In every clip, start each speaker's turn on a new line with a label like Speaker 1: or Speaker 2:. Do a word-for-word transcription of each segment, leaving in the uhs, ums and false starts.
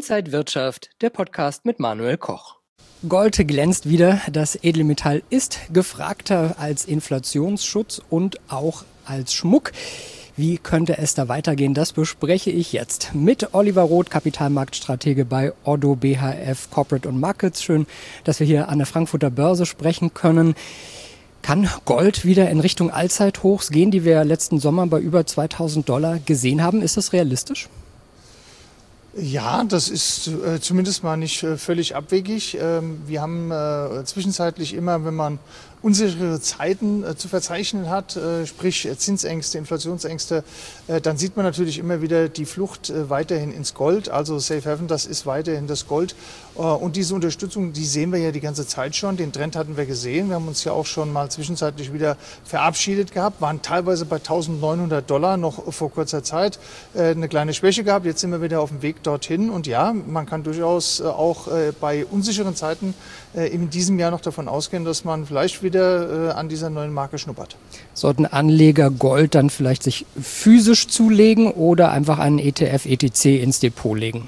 Speaker 1: Inside Wirtschaft, der Podcast mit Manuel Koch. Gold glänzt wieder. Das Edelmetall ist gefragter als Inflationsschutz und auch als Schmuck. Wie könnte es da weitergehen? Das bespreche ich jetzt mit Oliver Roth, Kapitalmarktstratege bei Oddo B H F Corporate und Markets. Schön, dass wir hier an der Frankfurter Börse sprechen können. Kann Gold wieder in Richtung Allzeithochs gehen, die wir letzten Sommer bei über zweitausend Dollar gesehen haben? Ist das realistisch?
Speaker 2: Ja, das ist äh, zumindest mal nicht äh, völlig abwegig. Ähm, wir haben äh, zwischenzeitlich immer, wenn man unsichere Zeiten äh, zu verzeichnen hat, äh, sprich Zinsängste, Inflationsängste, äh, dann sieht man natürlich immer wieder die Flucht äh, weiterhin ins Gold. Also Safe Haven, das ist weiterhin das Gold. Äh, und diese Unterstützung, die sehen wir ja die ganze Zeit schon. Den Trend hatten wir gesehen. Wir haben uns ja auch schon mal zwischenzeitlich wieder verabschiedet gehabt, waren teilweise bei eintausendneunhundert Dollar noch vor kurzer Zeit. Äh, eine kleine Schwäche gehabt. Jetzt sind wir wieder auf dem Weg dorthin. Und ja, man kann durchaus äh, auch äh, bei unsicheren Zeiten äh, in diesem Jahr noch davon ausgehen, dass man vielleicht wieder wieder an dieser neuen Marke schnuppert.
Speaker 1: Sollten Anleger Gold dann vielleicht sich physisch zulegen oder einfach einen E T F, E T C ins Depot legen?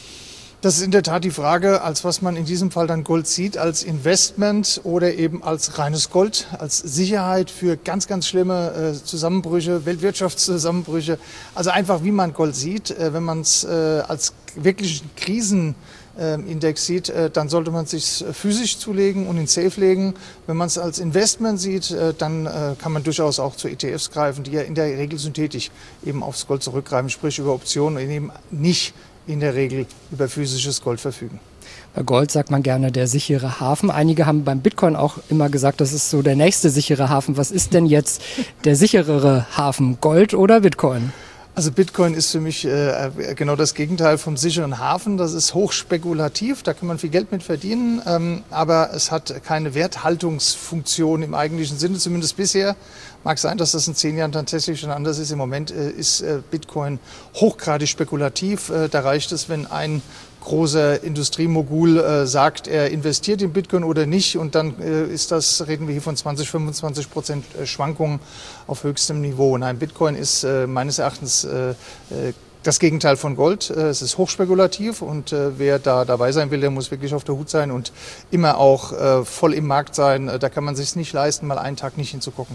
Speaker 2: Das ist in der Tat die Frage, als was man in diesem Fall dann Gold sieht, als Investment oder eben als reines Gold, als Sicherheit für ganz, ganz schlimme äh, Zusammenbrüche, Weltwirtschaftszusammenbrüche. Also einfach, wie man Gold sieht, äh, wenn man es äh, als wirklichen Krisen Index sieht, dann sollte man es sich physisch zulegen und in Safe legen. Wenn man es als Investment sieht, dann kann man durchaus auch zu E T Fs greifen, die ja in der Regel synthetisch eben aufs Gold zurückgreifen, sprich über Optionen und eben nicht in der Regel über physisches Gold verfügen.
Speaker 1: Bei Gold sagt man gerne der sichere Hafen. Einige haben beim Bitcoin auch immer gesagt, das ist so der nächste sichere Hafen. Was ist denn jetzt der sicherere Hafen, Gold oder Bitcoin?
Speaker 2: Also Bitcoin ist für mich äh, genau das Gegenteil vom sicheren Hafen. Das ist hochspekulativ, da kann man viel Geld mit verdienen, ähm, aber es hat keine Werthaltungsfunktion im eigentlichen Sinne, zumindest bisher. Mag sein, dass das in zehn Jahren tatsächlich schon anders ist. Im Moment äh, ist äh, Bitcoin hochgradig spekulativ. Äh, da reicht es, wenn ein großer Industriemogul äh, sagt, er investiert in Bitcoin oder nicht, und dann äh, ist das, reden wir hier von zwanzig, fünfundzwanzig Prozent Schwankungen auf höchstem Niveau. Nein, Bitcoin ist äh, meines Erachtens äh, das Gegenteil von Gold. Äh, es ist hochspekulativ, und äh, wer da dabei sein will, der muss wirklich auf der Hut sein und immer auch äh, voll im Markt sein. Äh, da kann man sich nicht leisten, mal einen Tag nicht hinzugucken.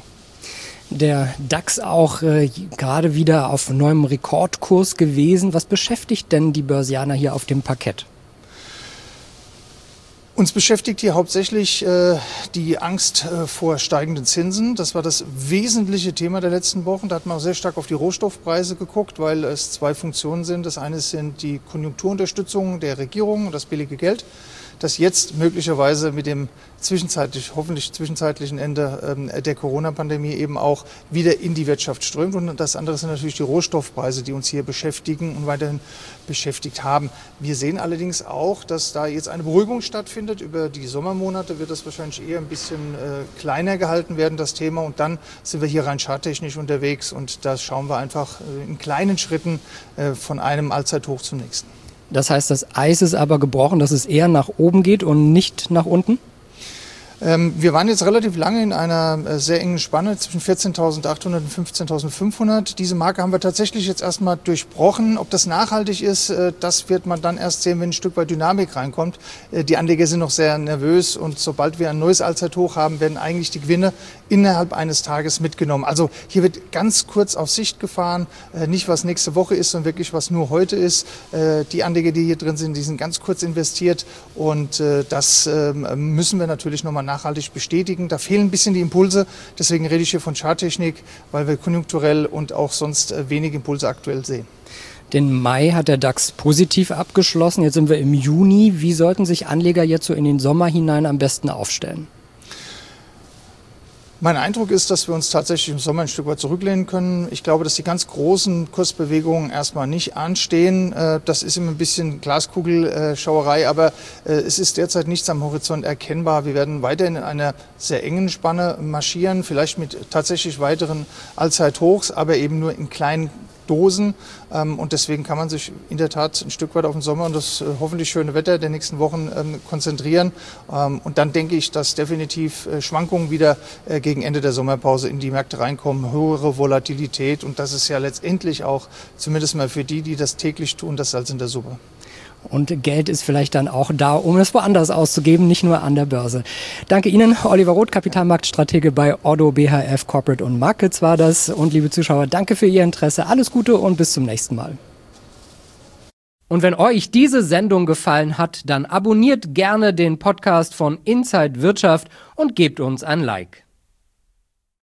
Speaker 1: Der DAX auch äh, gerade wieder auf neuem Rekordkurs gewesen. Was beschäftigt denn die Börsianer hier auf dem Parkett?
Speaker 2: Uns beschäftigt hier hauptsächlich äh, die Angst äh, vor steigenden Zinsen. Das war das wesentliche Thema der letzten Wochen. Da hat man auch sehr stark auf die Rohstoffpreise geguckt, weil es zwei Funktionen sind. Das eine sind die Konjunkturunterstützung der Regierung und das billige Geld, das jetzt möglicherweise mit dem zwischenzeitlich, hoffentlich zwischenzeitlichen Ende ähm, der Corona-Pandemie eben auch wieder in die Wirtschaft strömt. Und das andere sind natürlich die Rohstoffpreise, die uns hier beschäftigen und weiterhin beschäftigt haben. Wir sehen allerdings auch, dass da jetzt eine Beruhigung stattfindet. Über die Sommermonate wird das wahrscheinlich eher ein bisschen äh, kleiner gehalten werden, das Thema. Und dann sind wir hier rein charttechnisch unterwegs, und da schauen wir einfach äh, in kleinen Schritten äh, von einem Allzeithoch zum nächsten.
Speaker 1: Das heißt, das Eis ist aber gebrochen, dass es eher nach oben geht und nicht nach unten?
Speaker 2: Ähm, wir waren jetzt relativ lange in einer äh, sehr engen Spanne zwischen vierzehntausendachthundert und fünfzehntausendfünfhundert. Diese Marke haben wir tatsächlich jetzt erstmal durchbrochen. Ob das nachhaltig ist, äh, das wird man dann erst sehen, wenn ein Stück weit Dynamik reinkommt. Äh, die Anleger sind noch sehr nervös, und sobald wir ein neues Allzeithoch haben, werden eigentlich die Gewinne innerhalb eines Tages mitgenommen. Also hier wird ganz kurz auf Sicht gefahren, äh, nicht was nächste Woche ist, sondern wirklich was nur heute ist. Äh, die Anleger, die hier drin sind, die sind ganz kurz investiert, und äh, das äh, müssen wir natürlich nochmal nachhaltig bestätigen. Da fehlen ein bisschen die Impulse. Deswegen rede ich hier von Charttechnik, weil wir konjunkturell und auch sonst wenig Impulse aktuell sehen.
Speaker 1: Den Mai hat der DAX positiv abgeschlossen. Jetzt sind wir im Juni. Wie sollten sich Anleger jetzt so in den Sommer hinein am besten aufstellen?
Speaker 2: Mein Eindruck ist, dass wir uns tatsächlich im Sommer ein Stück weit zurücklehnen können. Ich glaube, dass die ganz großen Kursbewegungen erstmal nicht anstehen. Das ist immer ein bisschen Glaskugelschauerei, aber es ist derzeit nichts am Horizont erkennbar. Wir werden weiterhin in einer sehr engen Spanne marschieren, vielleicht mit tatsächlich weiteren Allzeithochs, aber eben nur in kleinen Dosen. Und deswegen kann man sich in der Tat ein Stück weit auf den Sommer und das hoffentlich schöne Wetter der nächsten Wochen konzentrieren. Und dann denke ich, dass definitiv Schwankungen wieder gegen Ende der Sommerpause in die Märkte reinkommen, höhere Volatilität. Und das ist ja letztendlich auch, zumindest mal für die, die das täglich tun, das Salz in der Suppe.
Speaker 1: Und Geld ist vielleicht dann auch da, um es woanders auszugeben, nicht nur an der Börse. Danke Ihnen, Oliver Roth, Kapitalmarktstratege bei Oddo B H F Corporate und Markets war das. Und liebe Zuschauer, danke für Ihr Interesse. Alles Gute und bis zum nächsten Mal. Und wenn euch diese Sendung gefallen hat, dann abonniert gerne den Podcast von Inside Wirtschaft und gebt uns ein Like.